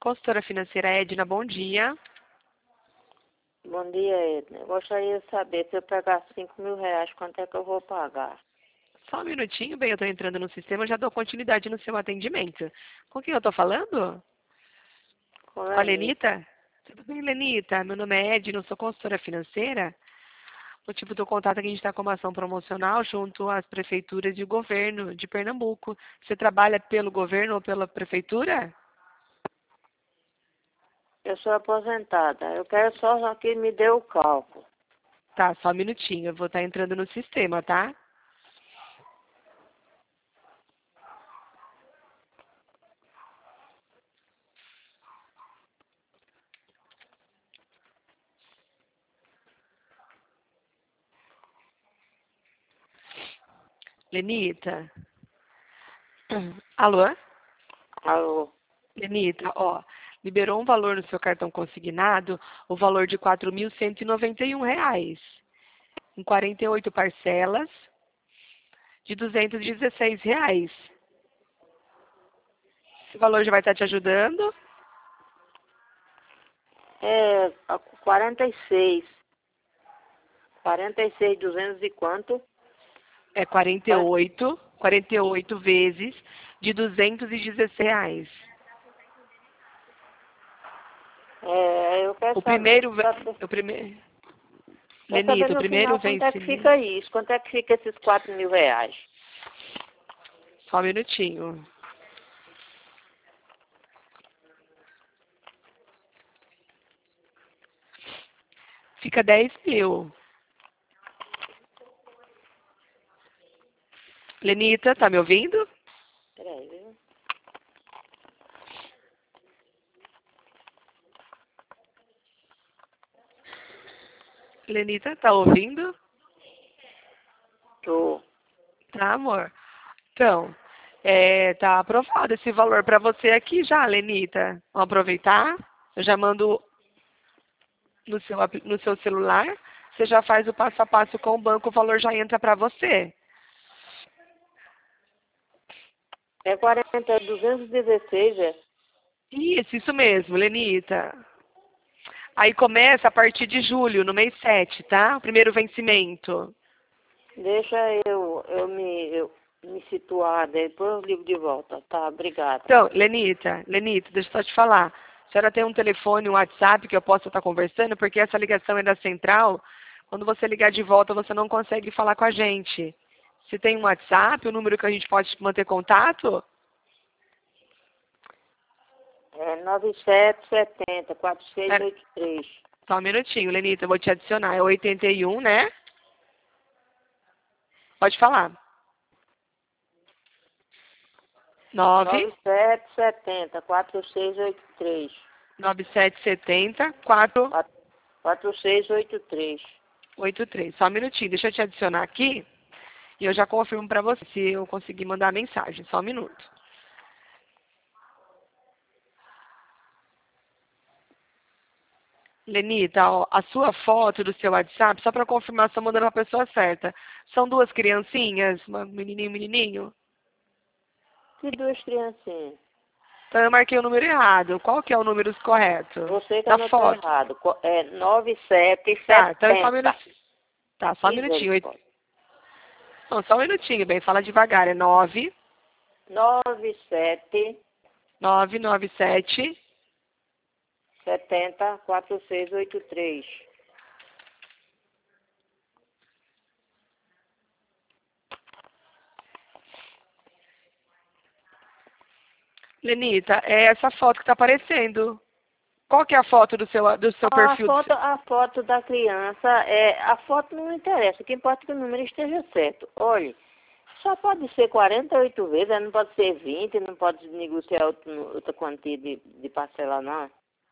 Consultora financeira Edna, bom dia. Bom dia, Edna. Eu gostaria de saber se eu pegar 5.000 reais, quanto é que eu vou pagar? Só um minutinho, bem, eu estou entrando no sistema, eu já dou continuidade no seu atendimento. Com quem eu estou falando? Com Com a Lenita. Lenita? Tudo bem, Lenita? Meu nome é Edna, eu sou consultora financeira. O motivo do contato é que a gente está com uma ação promocional junto às prefeituras e o governo de Pernambuco. Você trabalha pelo governo ou pela prefeitura? Eu sou aposentada. Eu quero só que me dê o cálculo. Tá, só um minutinho, eu vou estar entrando no sistema, tá? Lenita? Alô? Alô? Lenita, ó, liberou um valor no seu cartão consignado, o valor de R$ 4.191, em 48 parcelas de R$ 216. Esse valor já vai estar te ajudando? É 46. 46, 200 e quanto? É 48 vezes de R$ 216. Eu quero O saber, primeiro, quero saber Lenita, o no primeiro final quanto é que vencimento, fica isso. Quanto é que fica esses 4.000 reais? só um minutinho. Fica 10.000. Lenita, tá me ouvindo? Peraí, viu? Lenita, tá ouvindo? Tô. Tá, amor? Então, tá aprovado esse valor para você aqui já, Lenita. Vamos aproveitar? Eu já mando no seu celular. Você já faz o passo a passo com o banco, o valor já entra para você. É 40, 216, é? Isso mesmo, Lenita. Aí começa a partir de julho, no mês 7, tá? O primeiro vencimento. Deixa eu me situar, depois eu ligo de volta. Tá, obrigada. Então, Lenita, deixa eu só te falar. A senhora tem um telefone, um WhatsApp que eu posso estar conversando? Porque essa ligação é da central. Quando você ligar de volta, você não consegue falar com a gente. Se tem um WhatsApp, o número que a gente pode manter contato? É 9770 Pera, 4683. só um minutinho, Lenita, eu vou te adicionar. É 81, né? Pode falar. 9 9770 4683. 9770 483. 4683. Só um minutinho, deixa eu te adicionar aqui e eu já confirmo para você se eu conseguir mandar a mensagem. Só um minuto. Lenita, ó, a sua foto do seu WhatsApp, só para confirmar, estou mandando para a pessoa certa. São duas criancinhas, uma menininho e um menininho? Que duas criancinhas? Então eu marquei o número errado. Qual que é o número correto? Você que Da anotou foto. errado. É 9770. Tá, então é só um minutinho. Tá, só um minutinho. Misericórdia. Não, só um minutinho, bem, fala devagar. É 9770 997 4683. Lenita, é essa foto que está aparecendo. Qual que é a foto do seu perfil? A foto da criança, a foto não interessa, o que importa é que o número esteja certo. Olhe, só pode ser 48 vezes, não pode ser 20, não pode negociar outra quantia de parcela, não.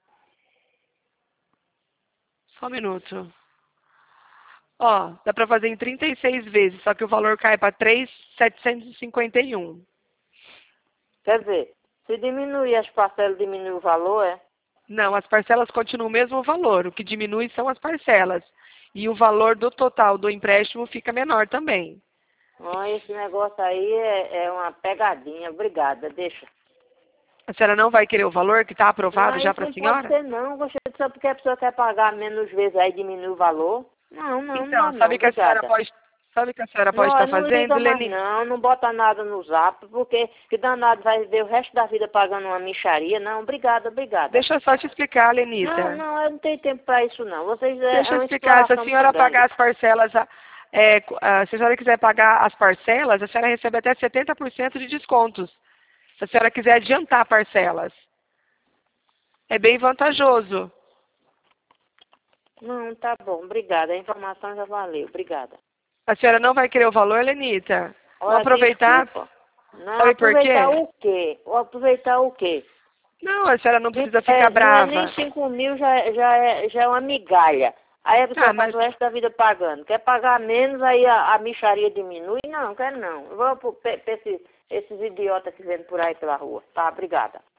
Só um minuto. Ó, dá para fazer em 36 vezes, só que o valor cai para 3.751. Quer dizer, se diminuir as parcelas, diminui o valor, é? Não, as parcelas continuam o mesmo valor. O que diminui são as parcelas. E o valor do total do empréstimo fica menor também. Esse negócio aí é uma pegadinha. Obrigada, deixa. A senhora não vai querer o valor que está aprovado Não, já isso para a não senhora? pode ser não, Gostaria só porque a pessoa quer pagar menos vezes, aí diminui o valor. Não, não, não, Então, não, obrigada. sabe o que a senhora pode Não, estar não fazendo, liga mais Leni? não, não bota nada no zap, porque que danado vai ver o resto da vida pagando uma mixaria. Não, obrigada, obrigada. Deixa eu só te explicar, Não, Lenita. não, eu não tenho tempo para isso não. Vocês Deixa é eu uma explicar. Se a exploração muito senhora pagar grande. as parcelas, se a senhora quiser pagar as parcelas, a senhora recebe até 70% de descontos. Se a senhora quiser adiantar parcelas. É bem vantajoso. Não, tá bom, obrigada. A informação já valeu, obrigada. A senhora não vai querer o valor, Lenita? Vamos Olha, aproveitar. desculpa. Não, Sabe por aproveitar quê? o quê? Aproveitar o quê? Não, a senhora não precisa ficar Não é nem brava. 5 mil, já é uma migalha. Aí a pessoa Ah, passa mas o resto da vida pagando. Quer pagar menos, aí a mixaria diminui? Não, quero não. Eu vou para esses idiotas que vêm por aí pela rua. Tá, obrigada.